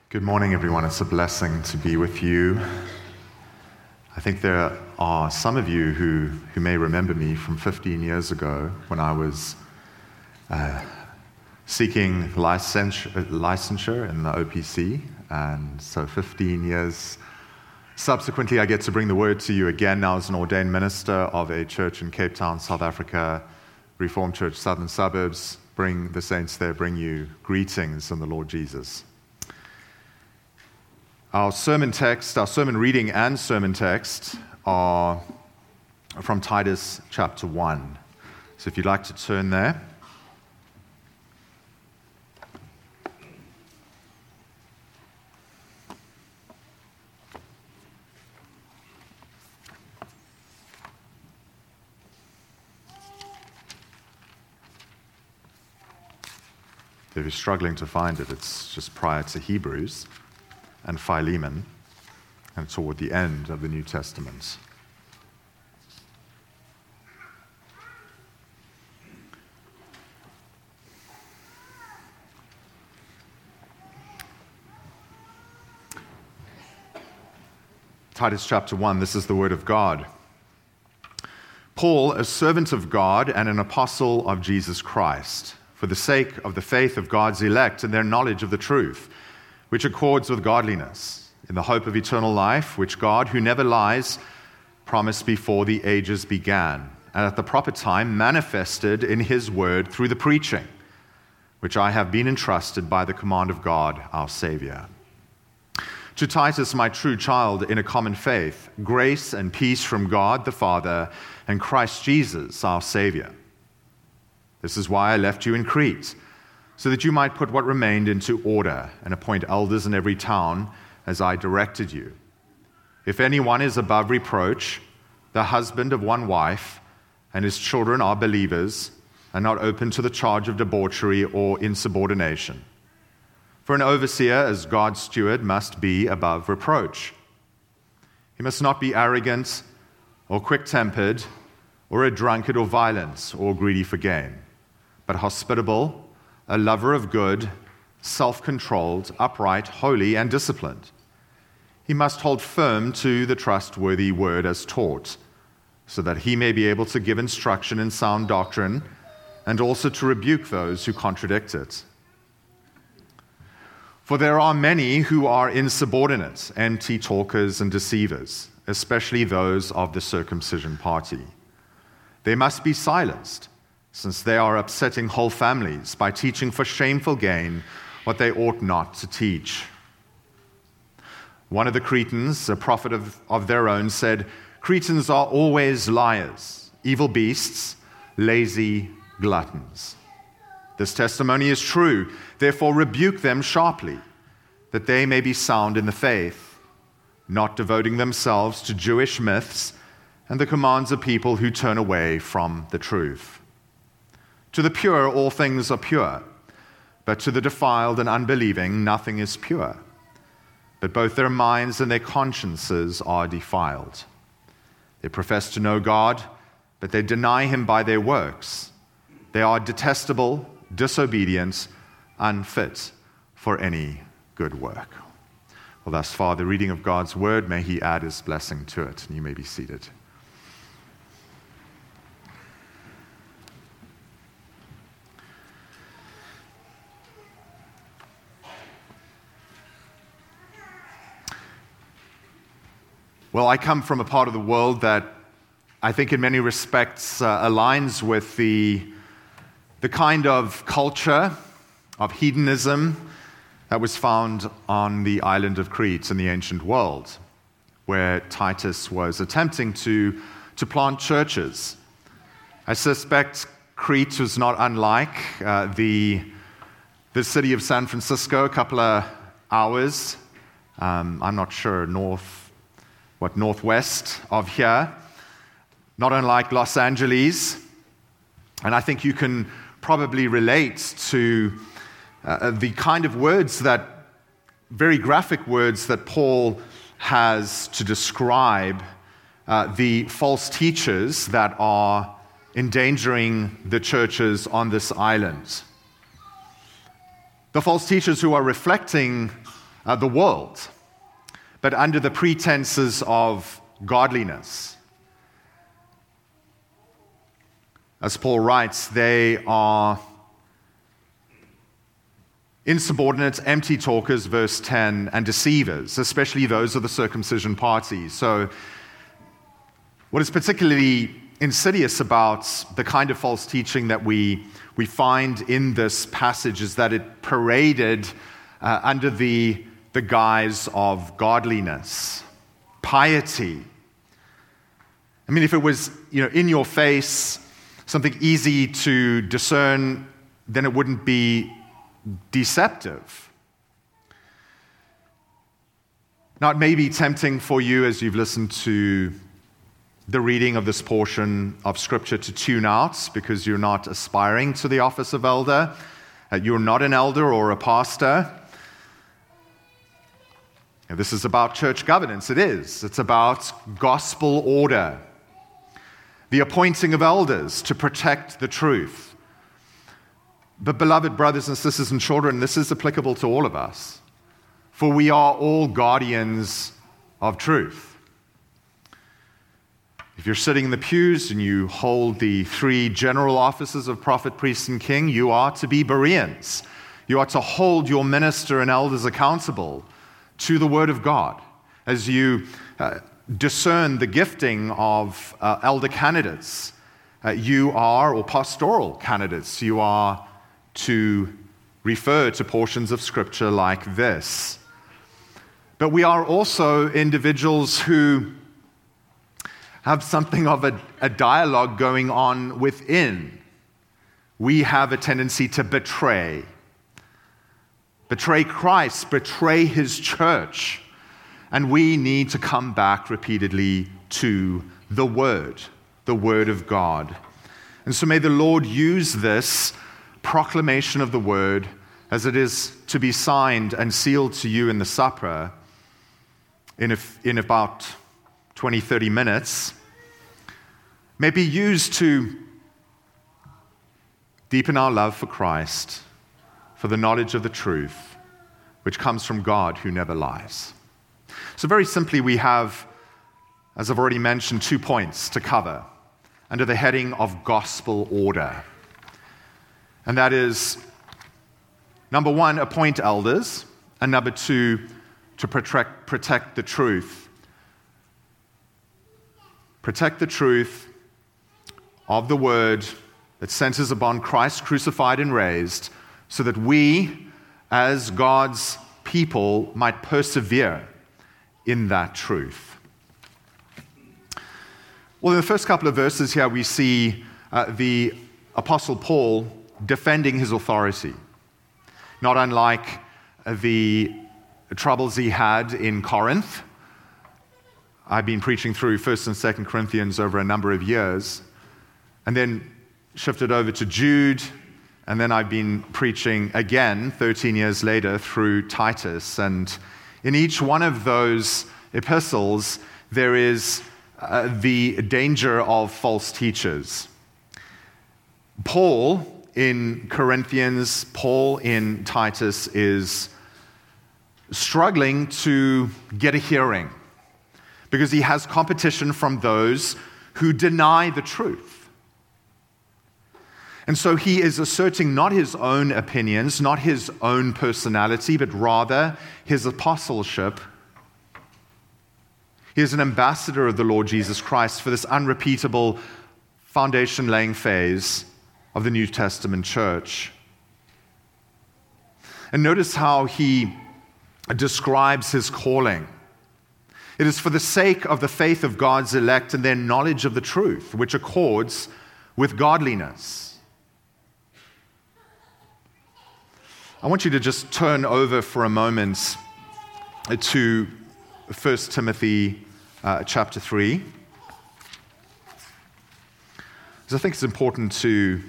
Good morning, everyone. It's a blessing to be with you. I think there are some of you who may remember me from 15 years ago when I was seeking licensure in the OPC. And so 15 years subsequently, I get to bring the word to you again now as an ordained minister of a church in Cape Town, South Africa, Reformed Church, Southern Suburbs. Bring the saints there, bring you greetings in the Lord Jesus. Our sermon reading and sermon text are from Titus chapter 1. So if you'd like to turn there. If you're struggling to find it, it's just prior to Hebrews and Philemon, and toward the end of the New Testament. Titus chapter 1, this is the word of God. Paul, a servant of God and an apostle of Jesus Christ, for the sake of the faith of God's elect and their knowledge of the truth, which accords with godliness, in the hope of eternal life, which God, who never lies, promised before the ages began, and at the proper time manifested in his word through the preaching, which I have been entrusted by the command of God, our Savior. To Titus, my true child in a common faith, grace and peace from God the Father and Christ Jesus, our Savior. This is why I left you in Crete, so that you might put what remained into order and appoint elders in every town as I directed you. If anyone is above reproach, the husband of one wife, and his children are believers, and not open to the charge of debauchery or insubordination. For an overseer, as God's steward, must be above reproach. He must not be arrogant or quick-tempered or a drunkard or violent or greedy for gain, but hospitable, a lover of good, self-controlled, upright, holy, and disciplined. He must hold firm to the trustworthy word as taught, so that he may be able to give instruction in sound doctrine and also to rebuke those who contradict it. For there are many who are insubordinate, empty talkers and deceivers, especially those of the circumcision party. They must be silenced, since they are upsetting whole families by teaching for shameful gain what they ought not to teach. One of the Cretans, a prophet of their own, said, "Cretans are always liars, evil beasts, lazy gluttons." This testimony is true, therefore rebuke them sharply, that they may be sound in the faith, not devoting themselves to Jewish myths and the commands of people who turn away from the truth. To the pure, all things are pure, but to the defiled and unbelieving, nothing is pure. But both their minds and their consciences are defiled. They profess to know God, but they deny him by their works. They are detestable, disobedient, unfit for any good work. Well, thus far, the reading of God's word. May he add his blessing to it. And you may be seated. Well, I come from a part of the world that I think in many respects aligns with the kind of culture of hedonism that was found on the island of Crete in the ancient world, where Titus was attempting to plant churches. I suspect Crete was not unlike the city of San Francisco, a couple of hours, I'm not sure, northwest of here, not unlike Los Angeles. And I think you can probably relate to the kind of words very graphic words that Paul has to describe the false teachers that are endangering the churches on this island. The false teachers who are reflecting the world, but under the pretenses of godliness. As Paul writes, they are insubordinate, empty talkers, verse 10, and deceivers, especially those of the circumcision party. So what is particularly insidious about the kind of false teaching that we find in this passage is that it paraded under the guise of godliness, piety. I mean, if it was, in your face, something easy to discern, then it wouldn't be deceptive. Now, it may be tempting for you as you've listened to the reading of this portion of Scripture to tune out because you're not aspiring to the office of elder. You're not an elder or a pastor. This is about church governance. It is. It's about gospel order, the appointing of elders to protect the truth. But beloved brothers and sisters and children, this is applicable to all of us, for we are all guardians of truth. If you're sitting in the pews and you hold the 3 general offices of prophet, priest, and king, you are to be Bereans. You are to hold your minister and elders accountable to the Word of God as you discern the gifting of elder candidates. Or pastoral candidates, you are to refer to portions of Scripture like this. But we are also individuals who have something of a dialogue going on within. We have a tendency to betray Christ, betray His church. And we need to come back repeatedly to the Word of God. And so may the Lord use this proclamation of the Word as it is to be signed and sealed to you in the supper in about 20, 30 minutes, may be used to deepen our love for Christ, for the knowledge of the truth, which comes from God who never lies. So very simply, we have, as I've already mentioned, 2 points to cover under the heading of gospel order. And that is, number 1, appoint elders, and number 2, to protect the truth. Protect the truth of the Word that centers upon Christ crucified and raised, so that we, as God's people, might persevere in that truth. Well, in the first couple of verses here, we see the Apostle Paul defending his authority, not unlike the troubles he had in Corinth. I've been preaching through 1st and 2nd Corinthians over a number of years, and then shifted over to Jude, and then I've been preaching again 13 years later through Titus. And in each one of those epistles, there is the danger of false teachers. Paul in Corinthians, Paul in Titus is struggling to get a hearing because he has competition from those who deny the truth. And so he is asserting not his own opinions, not his own personality, but rather his apostleship. He is an ambassador of the Lord Jesus Christ for this unrepeatable foundation-laying phase of the New Testament church. And notice how he describes his calling. It is for the sake of the faith of God's elect and their knowledge of the truth, which accords with godliness. I want you to just turn over for a moment to 1 Timothy chapter 3. Because I think it's important to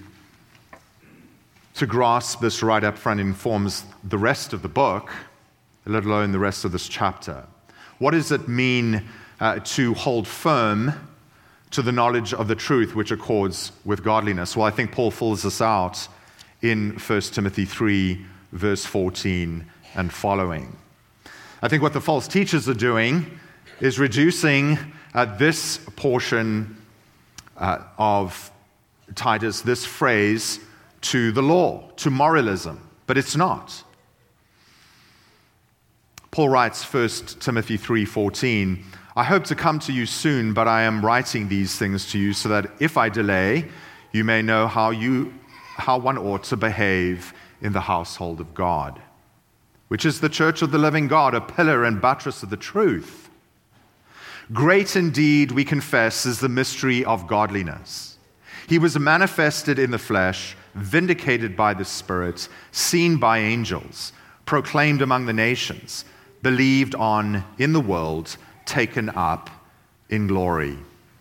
grasp this right up front. It informs the rest of the book, let alone the rest of this chapter. What does it mean to hold firm to the knowledge of the truth which accords with godliness? Well, I think Paul fills this out in 1 Timothy 3, verse 14 and following. I think what the false teachers are doing is reducing this portion of Titus, this phrase, to the law, to moralism, but it's not. Paul writes 1 Timothy 3:14, I hope to come to you soon, but I am writing these things to you so that if I delay, you may know how one ought to behave in the household of God, which is the church of the living God, a pillar and buttress of the truth. Great indeed, we confess, is the mystery of godliness. He was manifested in the flesh, vindicated by the Spirit, seen by angels, proclaimed among the nations, believed on in the world, taken up in glory.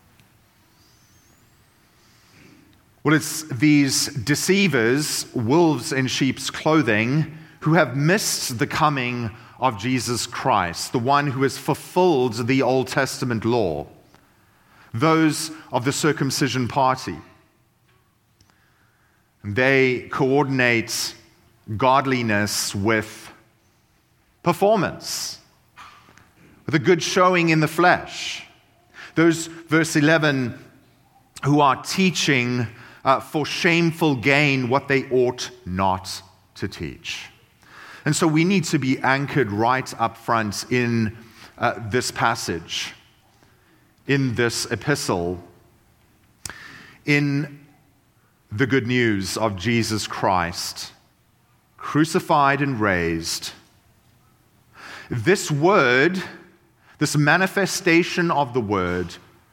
Well, it's these deceivers, wolves in sheep's clothing, who have missed the coming of Jesus Christ, the one who has fulfilled the Old Testament law, those of the circumcision party. They coordinate godliness with performance, with a good showing in the flesh. Those, verse 11, who are teaching for shameful gain what they ought not to teach. And so we need to be anchored right up front in this passage, in this epistle, in the good news of Jesus Christ, crucified and raised. This word, this manifestation of the word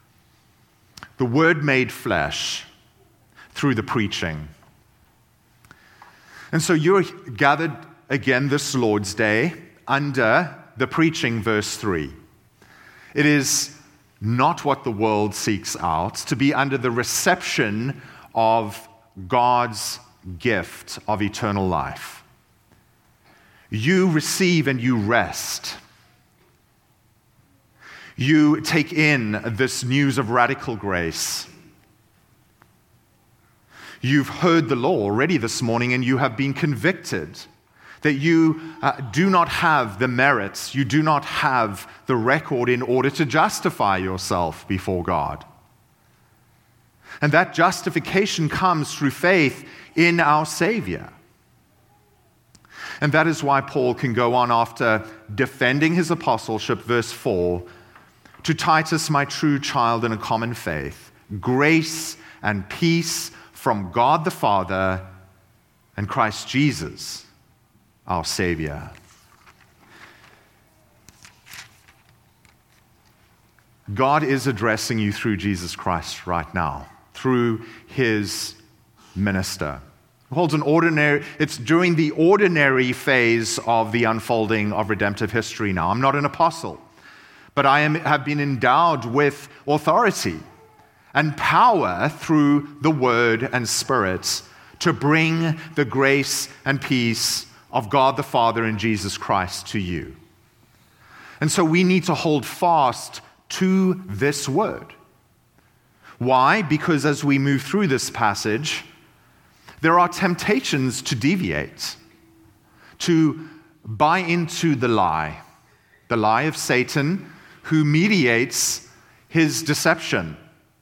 made flesh through the preaching. And so you're gathered again this Lord's Day under the preaching, verse 3. It is not what the world seeks out, to be under the reception of God's gift of eternal life. You receive and you rest. You take in this news of radical grace. You've heard the law already this morning and you have been convicted that you do not have the merits, you do not have the record in order to justify yourself before God. And that justification comes through faith in our Savior. And that is why Paul can go on after defending his apostleship, verse 4, to Titus, my true child in a common faith, grace and peace from God the Father and Christ Jesus, our Savior. God is addressing you through Jesus Christ right now, through his minister. It's during the ordinary phase of the unfolding of redemptive history now. I'm not an apostle, but I have been endowed with authority and power through the Word and Spirit to bring the grace and peace of God the Father and Jesus Christ to you. And so we need to hold fast to this Word. Why? Because as we move through this passage, there are temptations to deviate, to buy into the lie of Satan, who mediates his deception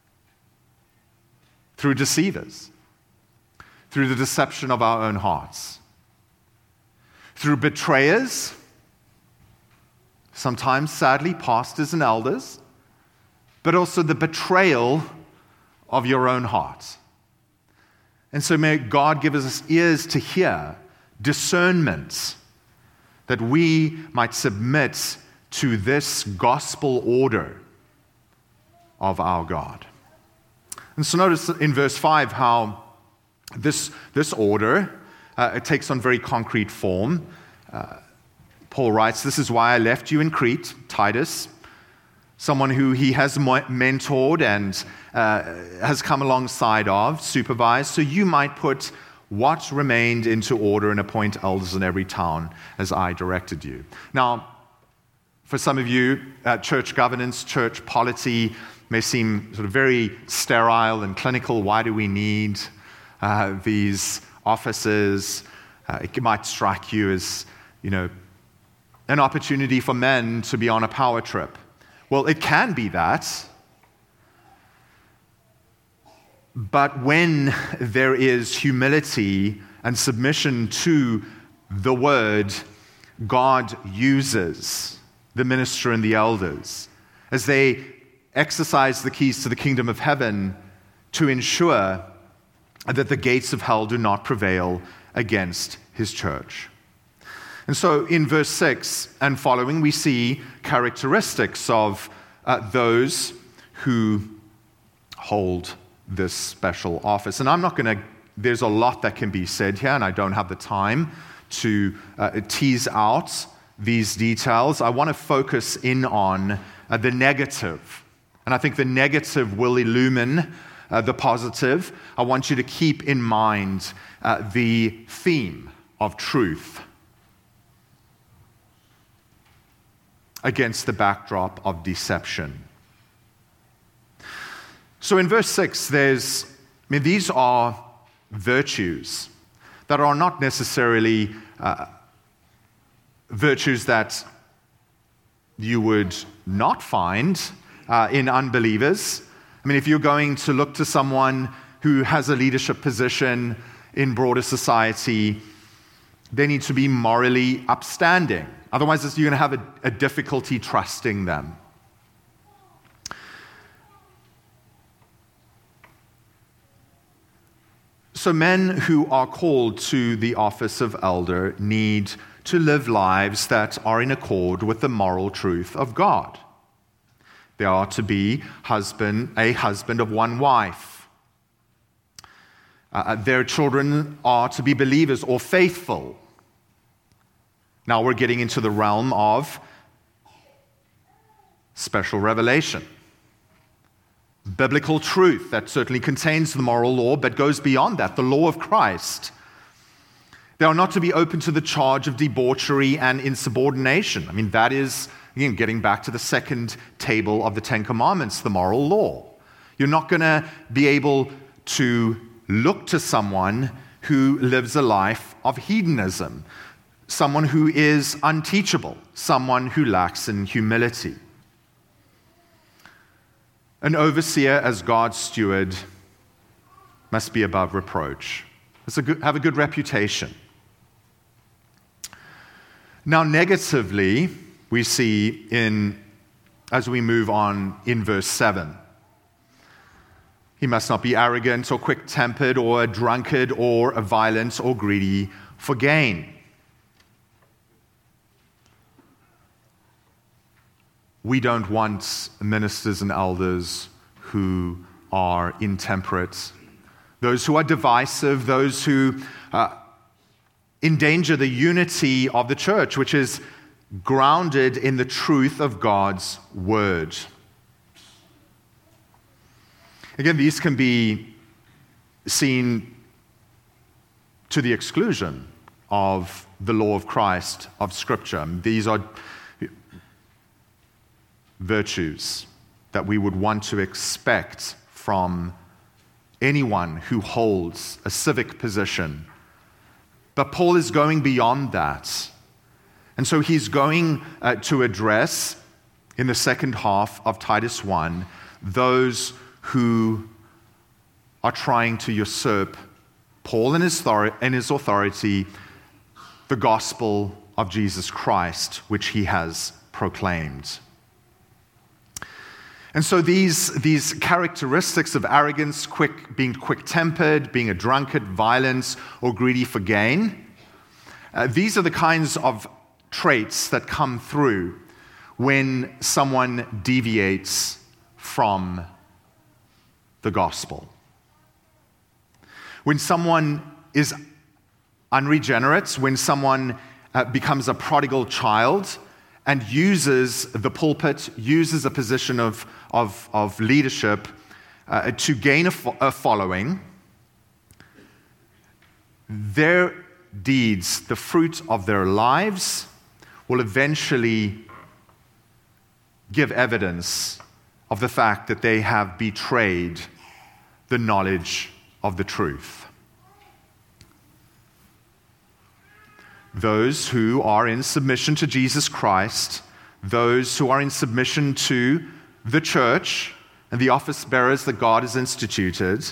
through deceivers, through the deception of our own hearts, through betrayers, sometimes, sadly, pastors and elders, but also the betrayal of your own heart. And so may God give us ears to hear, discernment, that we might submit to this gospel order of our God. And so notice in verse 5 how this order it takes on very concrete form. Paul writes, "This is why I left you in Crete, Titus, someone who he has mentored and has come alongside of, supervised, so you might put what remained into order and appoint elders in every town as I directed you." Now, for some of you, church governance, church polity may seem sort of very sterile and clinical. Why do we need these offices? It might strike you as, an opportunity for men to be on a power trip. Well, it can be that. But when there is humility and submission to the word, God uses the minister and the elders as they exercise the keys to the kingdom of heaven to ensure that the gates of hell do not prevail against his church. And so in verse 6 and following, we see characteristics of those who hold this special office. And I'm not going to, there's a lot that can be said here, and I don't have the time to tease out these details. I want to focus in on the negative. And I think the negative will illumine the positive. I want you to keep in mind the theme of truth against the backdrop of deception. So in verse 6, these are virtues that are not necessarily virtues that you would not find in unbelievers. I mean, if you're going to look to someone who has a leadership position in broader society, they need to be morally upstanding. Otherwise, you're going to have a difficulty trusting them. So men who are called to the office of elder need to live lives that are in accord with the moral truth of God. They are to be a husband of one wife. Their children are to be believers or faithful. Now we're getting into the realm of special revelation. Biblical truth that certainly contains the moral law, but goes beyond that, the law of Christ. They are not to be open to the charge of debauchery and insubordination. I mean, that is, again, getting back to the second table of the Ten Commandments, the moral law. You're not going to be able to look to someone who lives a life of hedonism, someone who is unteachable, someone who lacks in humility. An overseer, as God's steward, must be above reproach. Have a good reputation. Now, negatively, we see as we move on in verse 7, he must not be arrogant or quick-tempered or a drunkard or a violent or greedy for gain. We don't want ministers and elders who are intemperate, those who are divisive, those who endanger the unity of the church, which is grounded in the truth of God's word. Again, these can be seen to the exclusion of the law of Christ, of Scripture. These are virtues that we would want to expect from anyone who holds a civic position. But Paul is going beyond that. And so he's going to address, in the second half of Titus 1, those who are trying to usurp Paul and his authority, the gospel of Jesus Christ, which he has proclaimed. And so these characteristics of arrogance, being quick-tempered, being a drunkard, violent, or greedy for gain, these are the kinds of traits that come through when someone deviates from the gospel. When someone is unregenerate, when someone becomes a prodigal child and uses the pulpit, uses a position of leadership to gain a following, their deeds, the fruit of their lives, will eventually give evidence of the fact that they have betrayed the knowledge of the truth. those who are in submission to Jesus Christ, those who are in submission to the church and the office bearers that God has instituted,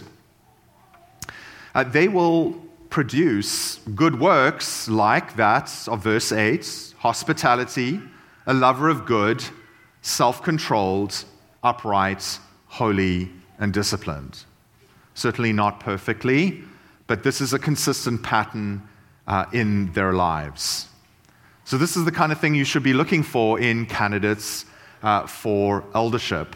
they will produce good works like that of verse 8, hospitality, a lover of good, self-controlled, upright, holy, and disciplined. Certainly not perfectly, but this is a consistent pattern in their lives. So this is the kind of thing you should be looking for in candidates for eldership.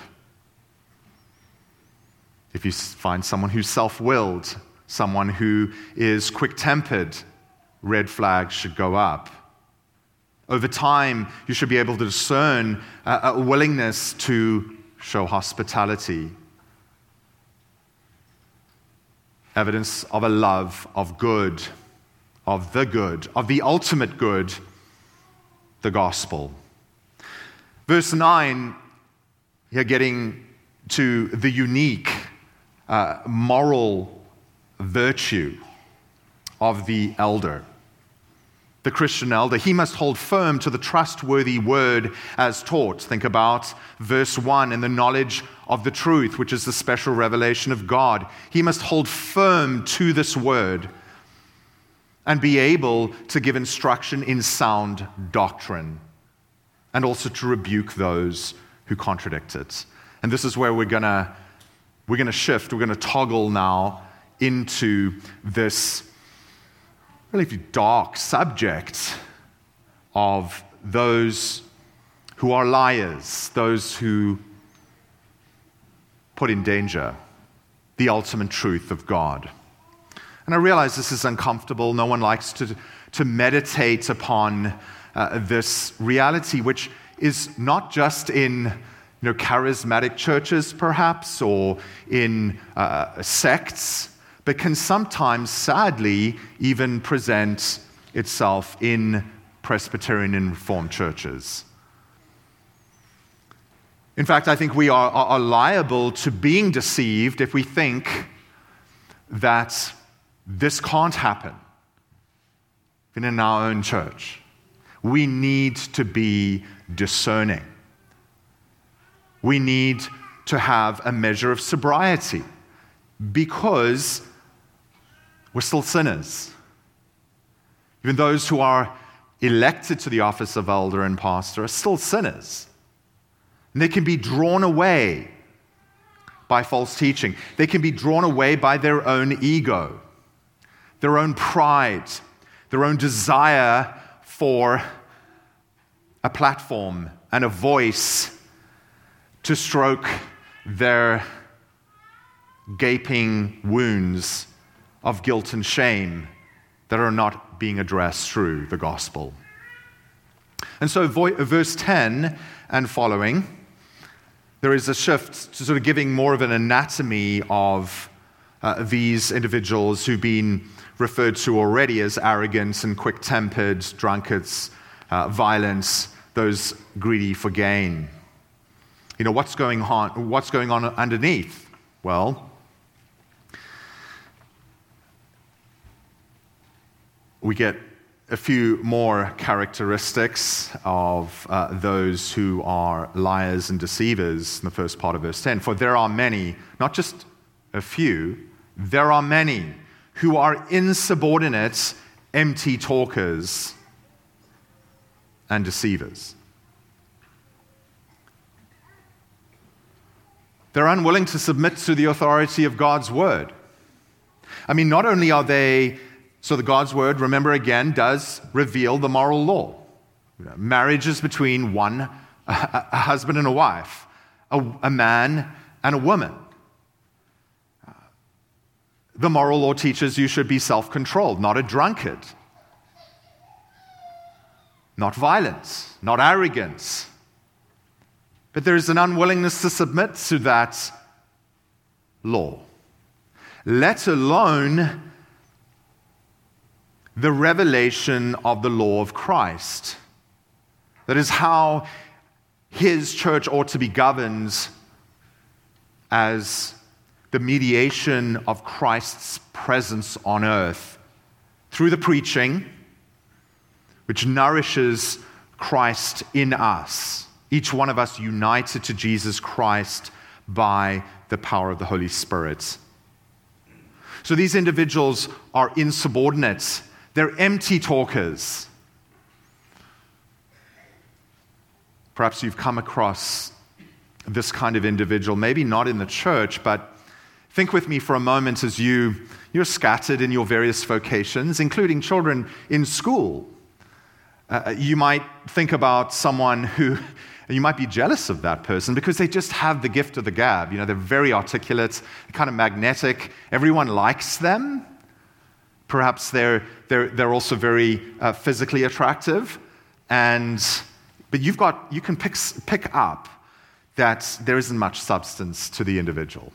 If you find someone who's self-willed, someone who is quick-tempered, red flags should go up. Over time, you should be able to discern a willingness to show hospitality. Evidence of a love of good, of the ultimate good, the gospel. Verse 9, you're getting to the unique moral virtue of the elder. The Christian elder, he must hold firm to the trustworthy word as taught. Think about verse 1 and the knowledge of the truth, which is the special revelation of God. He must hold firm to this word and be able to give instruction in sound doctrine and also to rebuke those who contradict it. And this is where we're going to shift, we're going to toggle now into this really dark subject of those who are liars, those who put in danger the ultimate truth of God. And I realize this is uncomfortable. No one likes to meditate upon this reality, which is not just in charismatic churches, perhaps, or in sects, but can sometimes, sadly, even present itself in Presbyterian and Reformed churches. In fact, I think we are liable to being deceived if we think that this can't happen even in our own church. We need to be discerning. We need to have a measure of sobriety because we're still sinners. Even those who are elected to the office of elder and pastor are still sinners. And they can be drawn away by false teaching. They can be drawn away by their own ego, their own pride, their own desire for a platform and a voice to stroke their gaping wounds of guilt and shame that are not being addressed through the gospel. And so verse 10 and following, there is a shift to sort of giving more of an anatomy of these individuals who've been referred to already as arrogant and quick-tempered, drunkards, violence, those greedy for gain. What's going on underneath? Well, we get a few more characteristics of those who are liars and deceivers in the first part of verse 10. For there are many, not just a few, there are many who are insubordinate, empty talkers and deceivers. They're unwilling to submit to the authority of God's word. Not only are they, so the God's word, remember again, does reveal the moral law. Marriage is between a husband and a wife, a man and a woman. The moral law teaches you should be self-controlled, not a drunkard, not violent, not arrogant. But there is an unwillingness to submit to that law, let alone the revelation of the law of Christ. That is how his church ought to be governed as the mediation of Christ's presence on earth through the preaching which nourishes Christ in us, each one of us united to Jesus Christ by the power of the Holy Spirit. So these individuals are insubordinate. They're empty talkers. Perhaps you've come across this kind of individual, maybe not in the church, but think with me for a moment as you're scattered in your various vocations, including children in school. You might think about someone who, you might be jealous of that person because they just have the gift of the gab. They're very articulate, kind of magnetic. Everyone likes them. Perhaps they're also very physically attractive. But you can pick up that there isn't much substance to the individual.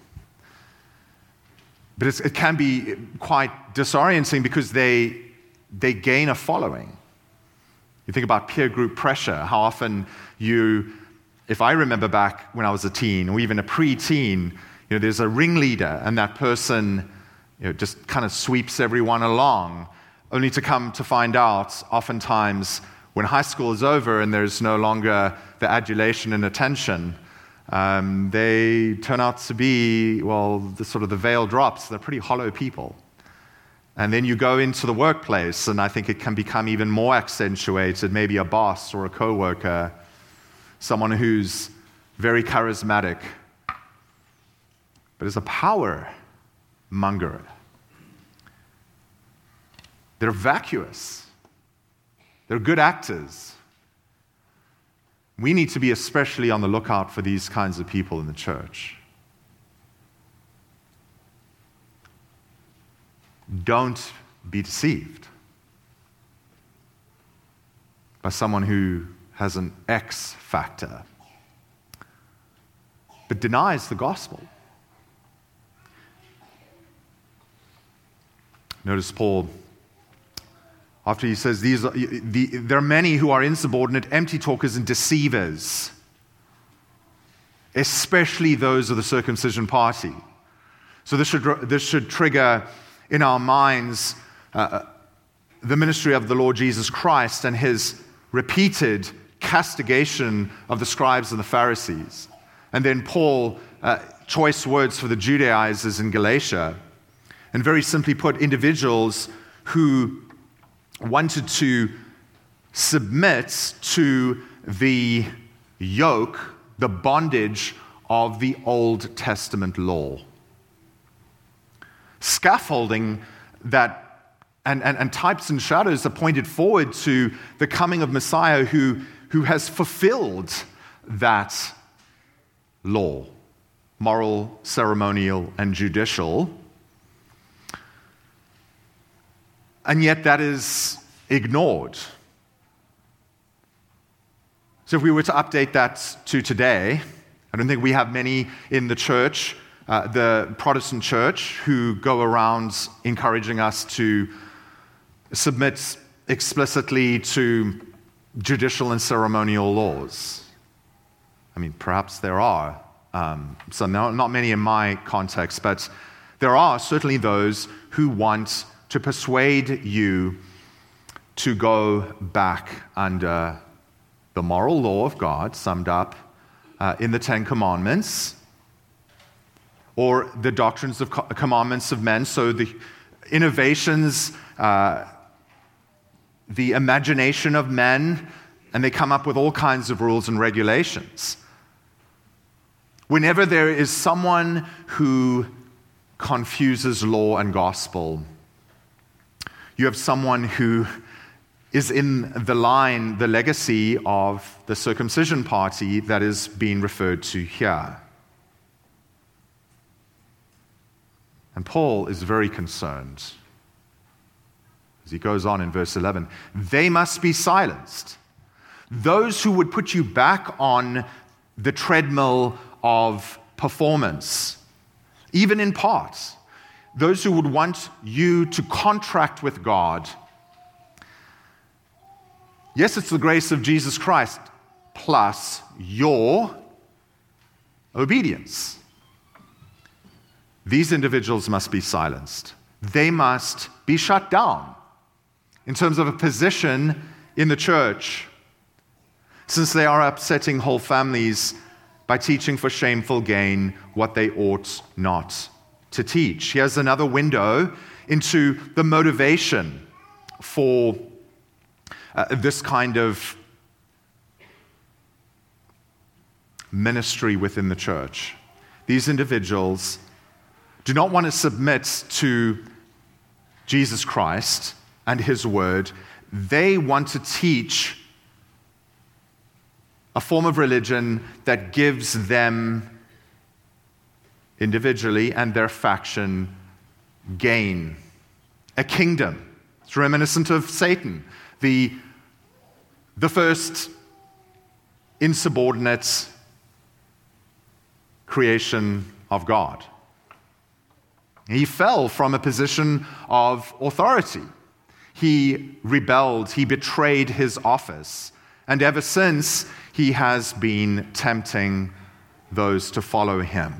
But it can be quite disorienting because they gain a following. You think about peer group pressure, how often if I remember back when I was a teen or even a pre-teen, there's a ringleader and that person just kind of sweeps everyone along, only to come to find out oftentimes when high school is over and there's no longer the adulation and attention, they turn out to be, the veil drops. They're pretty hollow people. And then you go into the workplace, and I think it can become even more accentuated, maybe a boss or a coworker, someone who's very charismatic, but is a power monger. They're vacuous. They're good actors. We need to be especially on the lookout for these kinds of people in the church. Don't be deceived by someone who has an X factor, but denies the gospel. Notice Paul, after he says, there are many who are insubordinate, empty talkers, and deceivers, especially those of the circumcision party. So this should trigger in our minds the ministry of the Lord Jesus Christ and his repeated castigation of the scribes and the Pharisees. And then Paul, choice words for the Judaizers in Galatia. And very simply put, individuals who wanted to submit to the yoke, the bondage of the Old Testament law. Scaffolding that and types and shadows are pointed forward to the coming of Messiah who has fulfilled that law, moral, ceremonial, and judicial. And yet that is ignored. So if we were to update that to today, I don't think we have many in the church, the Protestant church, who go around encouraging us to submit explicitly to judicial and ceremonial laws. I mean, perhaps there are, so not many in my context, but there are certainly those who want to persuade you to go back under the moral law of God, summed up in the Ten Commandments, or the doctrines of commandments of men. So the innovations, the imagination of men, and they come up with all kinds of rules and regulations. Whenever there is someone who confuses law and gospel, you have someone who is in the line, the legacy of the circumcision party that is being referred to here. And Paul is very concerned. As he goes on in verse 11, they must be silenced. Those who would put you back on the treadmill of performance, even in part. Those who would want you to contract with God. Yes, it's the grace of Jesus Christ plus your obedience. These individuals must be silenced. They must be shut down in terms of a position in the church, since they are upsetting whole families by teaching for shameful gain what they ought not to teach. Here's another window into the motivation for this kind of ministry within the church. These individuals do not want to submit to Jesus Christ and His Word. They want to teach a form of religion that gives them individually and their faction gain, a kingdom. It's reminiscent of Satan, the first insubordinate creation of God. He fell from a position of authority. He rebelled, he betrayed his office, and ever since he has been tempting those to follow him.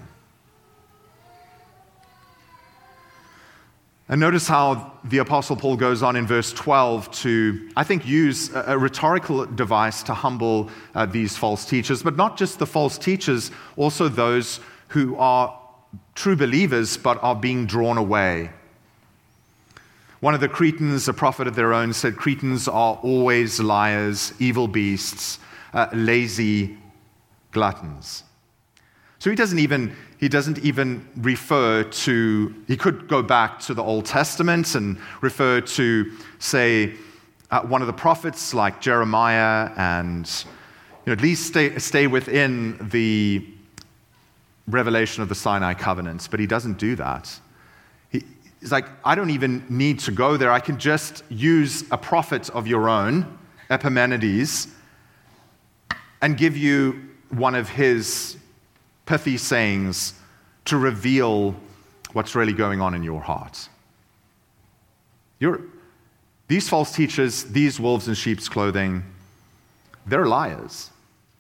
And notice how the Apostle Paul goes on in verse 12 to, I think, use a rhetorical device to humble these false teachers, but not just the false teachers, also those who are true believers but are being drawn away. One of the Cretans, a prophet of their own, said Cretans are always liars, evil beasts, lazy gluttons. So he doesn't even refer to, he could go back to the Old Testament and refer to, say, one of the prophets like Jeremiah and at least stay within the revelation of the Sinai covenants, but he doesn't do that. He's like, I don't even need to go there. I can just use a prophet of your own, Epimenides, and give you one of his pithy sayings to reveal what's really going on in your heart. These false teachers, these wolves in sheep's clothing, they're liars.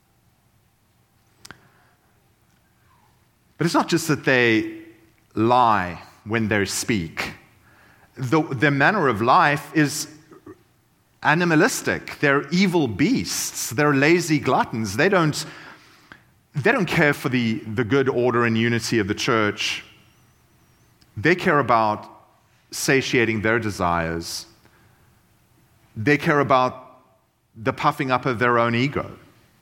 But it's not just that they lie when they speak. Their manner of life is animalistic. They're evil beasts. They're lazy gluttons. They don't care for the good order and unity of the church. They care about satiating their desires. They care about the puffing up of their own ego.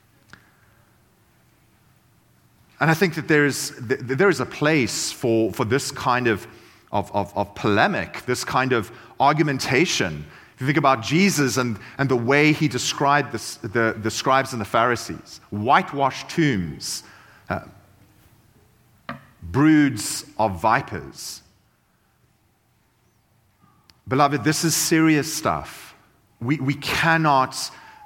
And I think that there is a place for this kind of polemic, this kind of argumentation. If you think about Jesus and the way he described the scribes and the Pharisees, whitewashed tombs, broods of vipers. Beloved, this is serious stuff. We cannot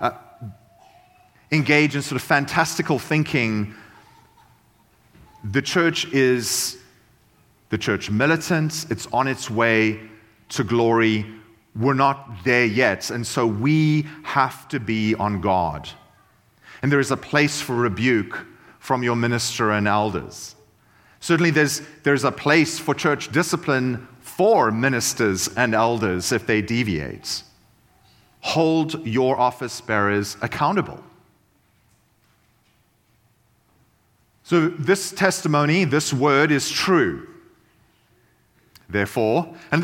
engage in sort of fantastical thinking. The church is the church militant. It's on its way to glory. We're not there yet, and so we have to be on guard. And there is a place for rebuke from your minister and elders. Certainly there's a place for church discipline for ministers and elders if they deviate. Hold your office bearers accountable. So this testimony, this word is true. Therefore, and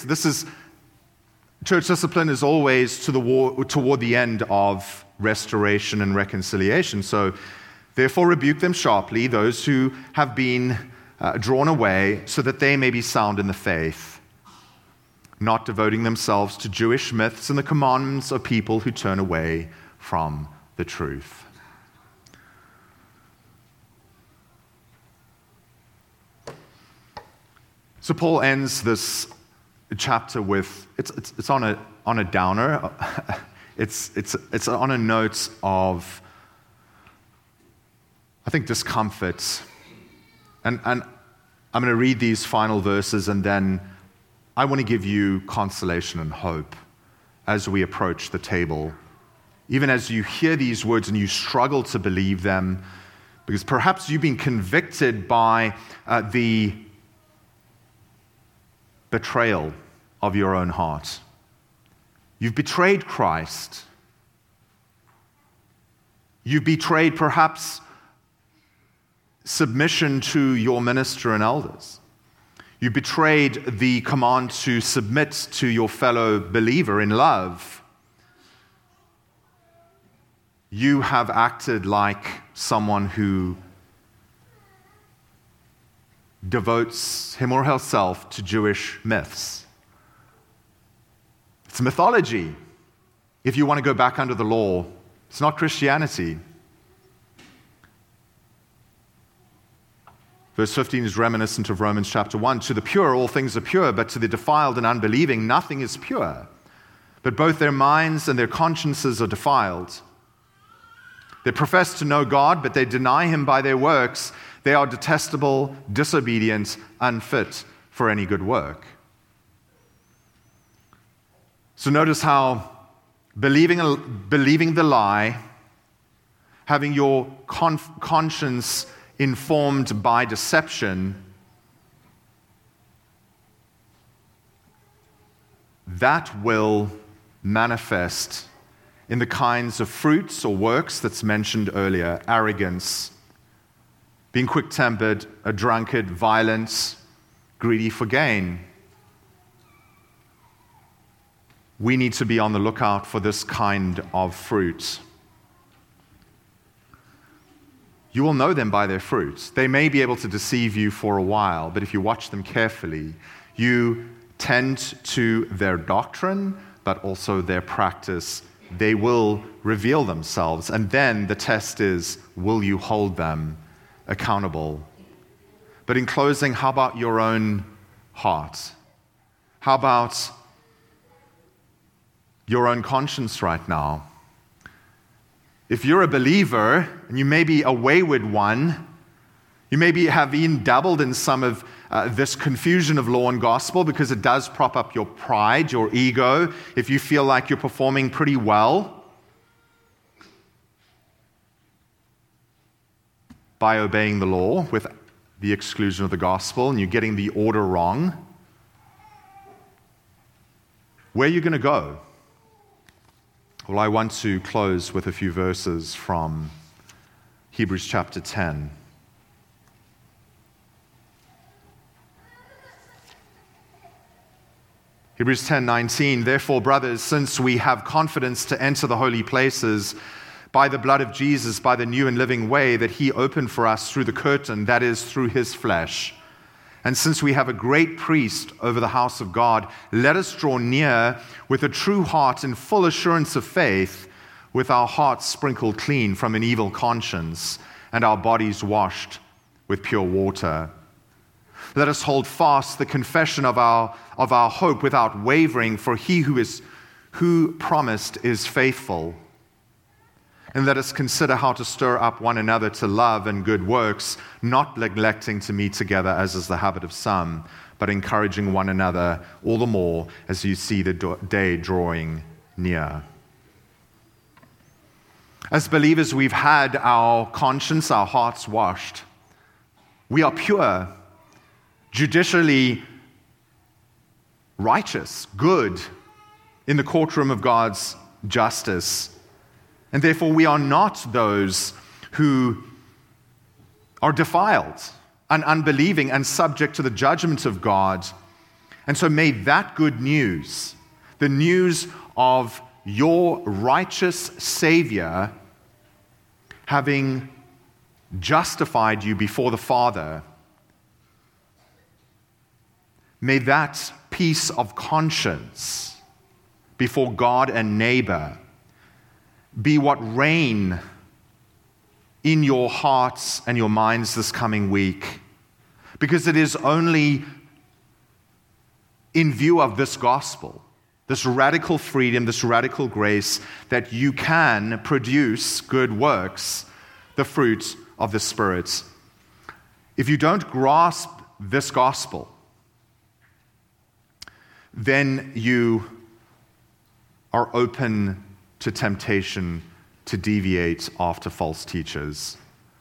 church discipline is always toward the end of restoration and reconciliation. So, therefore, rebuke them sharply, those who have been drawn away, so that they may be sound in the faith, not devoting themselves to Jewish myths and the commandments of people who turn away from the truth. So Paul ends this chapter with it's on a downer. It's on a note of, I think, discomfort. And I'm going to read these final verses, and then I want to give you consolation and hope as we approach the table. Even as you hear these words and you struggle to believe them, because perhaps you've been convicted by the betrayal of your own heart. You've betrayed Christ. You've betrayed perhaps submission to your minister and elders. You betrayed the command to submit to your fellow believer in love. You have acted like someone who devotes him or herself to Jewish myths. It's mythology. If you want to go back under the law, it's not Christianity. Verse 15 is reminiscent of Romans chapter 1. To the pure, all things are pure, but to the defiled and unbelieving, nothing is pure. But both their minds and their consciences are defiled. They profess to know God, but they deny him by their works. They are detestable, disobedient, unfit for any good work. So notice how believing the lie, having your conscience informed by deception, that will manifest in the kinds of fruits or works that's mentioned earlier: arrogance, being quick-tempered, a drunkard, violence, greedy for gain. We need to be on the lookout for this kind of fruit. You will know them by their fruits. They may be able to deceive you for a while, but if you watch them carefully, you tend to their doctrine, but also their practice. They will reveal themselves. And then the test is, will you hold them accountable? But in closing, how about your own heart? How about your own conscience right now? If you're a believer, and you may be a wayward one, you maybe have even dabbled in some of this confusion of law and gospel, because it does prop up your pride, your ego, if you feel like you're performing pretty well by obeying the law with the exclusion of the gospel, and you're getting the order wrong. Where are you going to go? Well, I want to close with a few verses from Hebrews chapter 10. Hebrews 10:19, therefore, brothers, since we have confidence to enter the holy places by the blood of Jesus, by the new and living way that he opened for us through the curtain, that is, through his flesh, and since we have a great priest over the house of God, let us draw near with a true heart in full assurance of faith, with our hearts sprinkled clean from an evil conscience and our bodies washed with pure water. Let us hold fast the confession of our hope without wavering, for he who promised is faithful. And let us consider how to stir up one another to love and good works, not neglecting to meet together as is the habit of some, but encouraging one another all the more as you see the day drawing near. As believers, we've had our conscience, our hearts washed. We are pure, judicially righteous, good in the courtroom of God's justice. And therefore, we are not those who are defiled and unbelieving and subject to the judgment of God. And so may that good news, the news of your righteous Savior having justified you before the Father, may that peace of conscience before God and neighbor be what reign in your hearts and your minds this coming week. Because it is only in view of this gospel, this radical freedom, this radical grace, that you can produce good works, the fruit of the Spirit. If you don't grasp this gospel, then you are open to temptation to deviate after false teachers.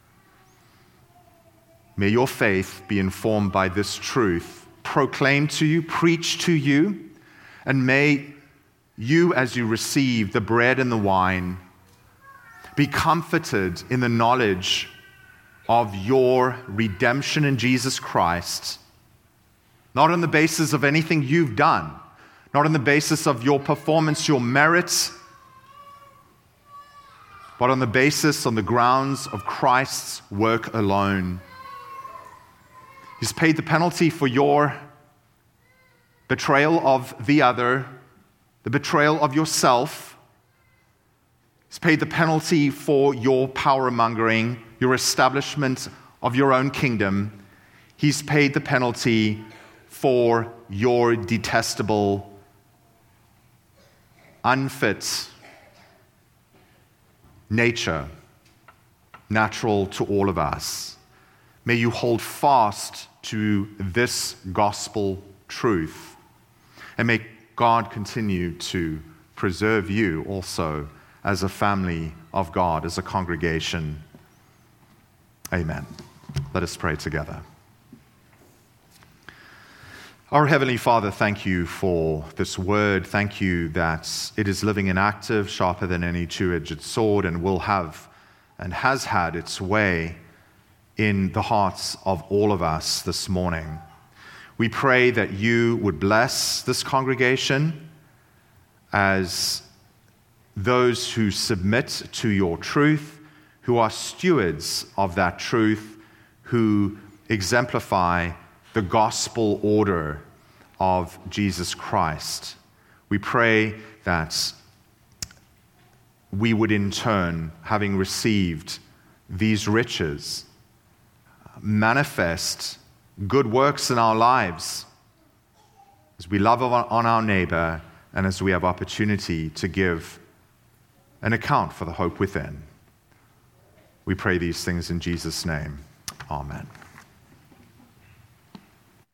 May your faith be informed by this truth, proclaimed to you, preached to you, and may you, as you receive the bread and the wine, Be comforted in the knowledge of your redemption in Jesus Christ, not on the basis of anything you've done, not on the basis of your performance, your merits, but on the grounds of Christ's work alone. He's paid the penalty for your betrayal of the other, the betrayal of yourself. He's paid the penalty for your power-mongering, your establishment of your own kingdom. He's paid the penalty for your detestable, unfit nature, natural to all of us. May you hold fast to this gospel truth, and may God continue to preserve you also as a family of God, as a congregation. Amen. Let us pray together. Our Heavenly Father, thank you for this word. Thank you that it is living and active, sharper than any two-edged sword, and will have and has had its way in the hearts of all of us this morning. We pray that you would bless this congregation as those who submit to your truth, who are stewards of that truth, who exemplify the gospel order of Jesus Christ. We pray that we would in turn, having received these riches, manifest good works in our lives as we love on our neighbor and as we have opportunity to give an account for the hope within. We pray these things in Jesus' name. Amen.